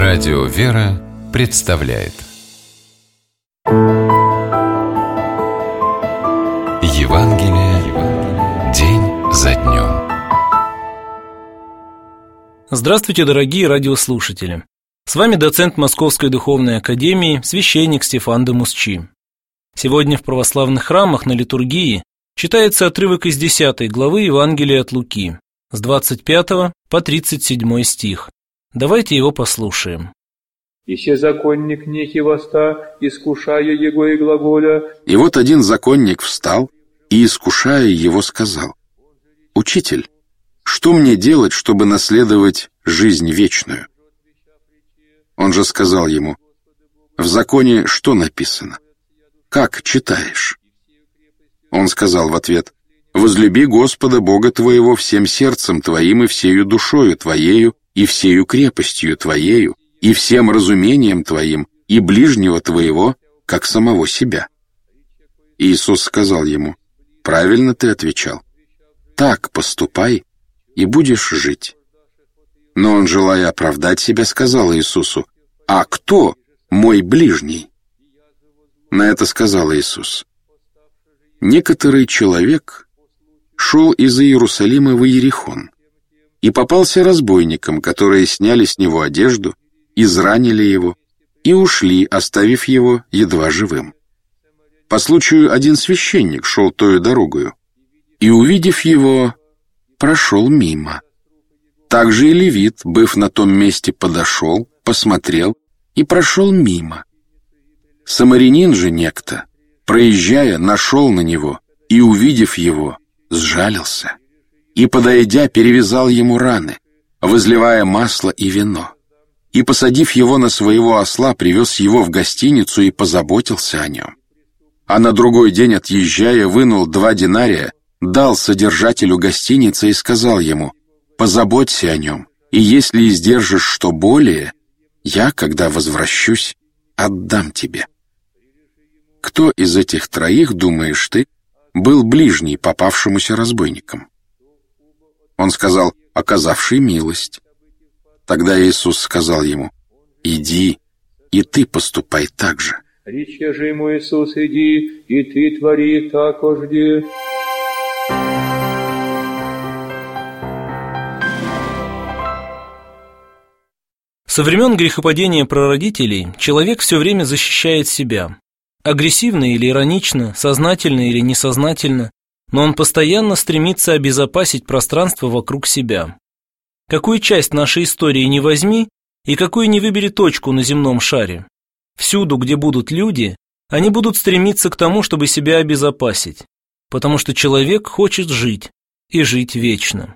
Радио «Вера» представляет Евангелие день за днем. Здравствуйте, дорогие радиослушатели! С вами доцент Московской Духовной Академии, священник Стефан де Мусчи. Сегодня в православных храмах на литургии читается отрывок из 10 главы Евангелия от Луки, с 25 по 37 стих. Давайте его послушаем. «Ище законник некий воста, искушая его и глаголя». И вот один законник встал и, искушая его, сказал: «Учитель, что мне делать, чтобы наследовать жизнь вечную?» Он же сказал ему: «В законе что написано? Как читаешь?» Он сказал в ответ: «Возлюби Господа Бога твоего всем сердцем твоим и всею душою твоею, и всею крепостью твоею, и всем разумением твоим, и ближнего твоего, как самого себя». Иисус сказал ему: «Правильно ты отвечал. Так поступай, и будешь жить». Но он, желая оправдать себя, сказал Иисусу: «А кто мой ближний?» На это сказал Иисус: «Некоторый человек шел из Иерусалима в Иерихон и попался разбойникам, которые сняли с него одежду, изранили его и ушли, оставив его едва живым. По случаю один священник шел тою дорогою и, увидев его, прошел мимо. Также и левит, быв на том месте, подошел, посмотрел и прошел мимо. Самарянин же некто, проезжая, нашел на него и, увидев его, сжалился и, подойдя, перевязал ему раны, возливая масло и вино. И, посадив его на своего осла, привез его в гостиницу и позаботился о нем. А на другой день, отъезжая, вынул 2 динария, дал содержателю гостиницы и сказал ему: «Позаботься о нем, и если издержишь что более, я, когда возвращусь, отдам тебе». Кто из этих троих, думаешь ты, был ближний попавшемуся разбойникам? Он сказал: оказавший милость. Тогда Иисус сказал ему: «Иди, и ты поступай так же». Рече же ему Иисус: «Иди, и ты твори такожде». Со времен грехопадения прародителей человек все время защищает себя. Агрессивно или иронично, сознательно или несознательно, но он постоянно стремится обезопасить пространство вокруг себя. Какую часть нашей истории не возьми и какую не выбери точку на земном шаре, всюду, где будут люди, они будут стремиться к тому, чтобы себя обезопасить, потому что человек хочет жить и жить вечно.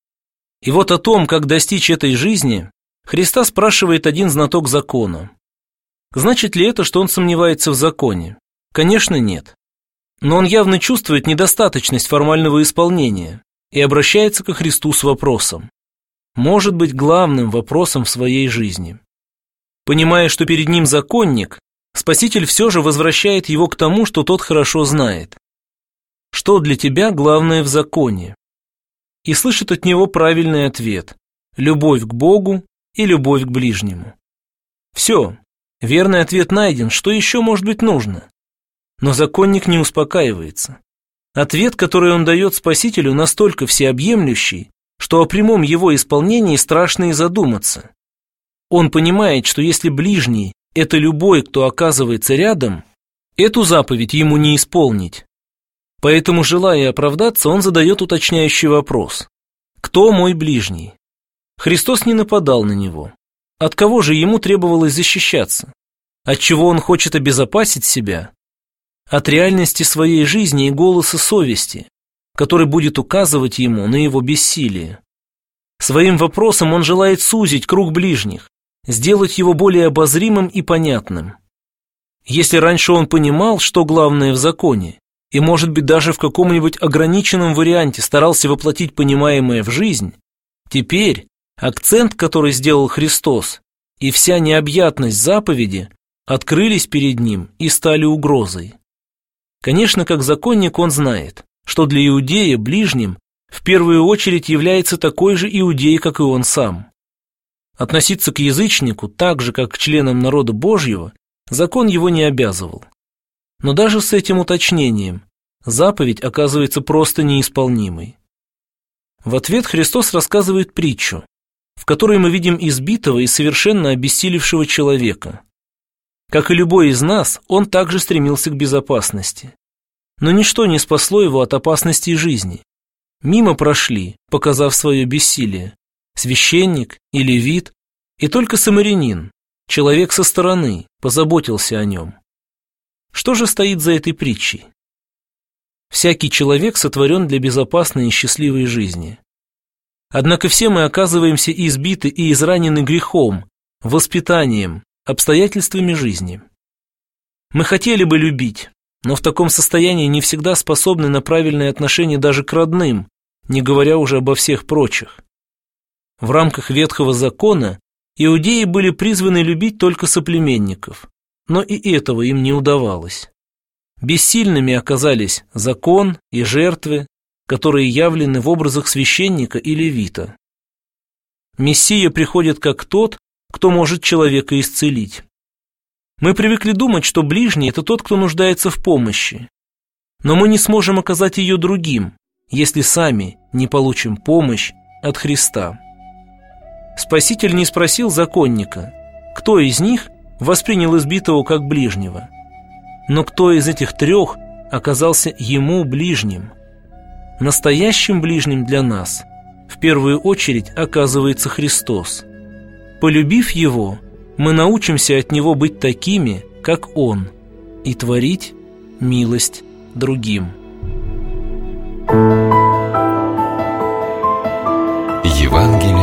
И вот о том, как достичь этой жизни, Христа спрашивает один знаток закона. Значит ли это, что он сомневается в законе? Конечно, нет. Но он явно чувствует недостаточность формального исполнения и обращается ко Христу с вопросом. Может быть, главным вопросом в своей жизни. Понимая, что перед ним законник, Спаситель все же возвращает его к тому, что тот хорошо знает. Что для тебя главное в законе? И слышит от него правильный ответ: любовь к Богу и любовь к ближнему. Все, верный ответ найден, что еще может быть нужно? Но законник не успокаивается. Ответ, который он дает Спасителю, настолько всеобъемлющий, что о прямом его исполнении страшно и задуматься. Он понимает, что если ближний – это любой, кто оказывается рядом, эту заповедь ему не исполнить. Поэтому, желая оправдаться, он задает уточняющий вопрос: «Кто мой ближний?» Христос не нападал на него. От кого же ему требовалось защищаться? От чего он хочет обезопасить себя? От реальности своей жизни и голоса совести, который будет указывать ему на его бессилие. Своим вопросом он желает сузить круг ближних, сделать его более обозримым и понятным. Если раньше он понимал, что главное в законе, и, может быть, даже в каком-нибудь ограниченном варианте старался воплотить понимаемое в жизнь, теперь акцент, который сделал Христос, и вся необъятность заповеди открылись перед ним и стали угрозой. Конечно, как законник он знает, что для иудея ближним в первую очередь является такой же иудей, как и он сам. Относиться к язычнику так же, как к членам народа Божьего, закон его не обязывал. Но даже с этим уточнением заповедь оказывается просто неисполнимой. В ответ Христос рассказывает притчу, в которой мы видим избитого и совершенно обессилевшего человека. Как и любой из нас, он также стремился к безопасности. Но ничто не спасло его от опасности жизни. Мимо прошли, показав свое бессилие, священник и левит, и только самарянин, человек со стороны, позаботился о нем. Что же стоит за этой притчей? Всякий человек сотворен для безопасной и счастливой жизни. Однако все мы оказываемся избиты и изранены грехом, воспитанием, обстоятельствами жизни. Мы хотели бы любить, но в таком состоянии не всегда способны на правильное отношение даже к родным, не говоря уже обо всех прочих. В рамках Ветхого Закона иудеи были призваны любить только соплеменников, но и этого им не удавалось. Бессильными оказались закон и жертвы, которые явлены в образах священника и левита. Мессия приходит как тот, кто может человека исцелить. Мы привыкли думать, что ближний – это тот, кто нуждается в помощи. Но мы не сможем оказать ее другим, если сами не получим помощь от Христа. Спаситель не спросил законника, кто из них воспринял избитого как ближнего, но кто из этих трех оказался ему ближним. Настоящим ближним для нас в первую очередь оказывается Христос. Полюбив Его, мы научимся от Него быть такими, как Он, и творить милость другим. Евангелие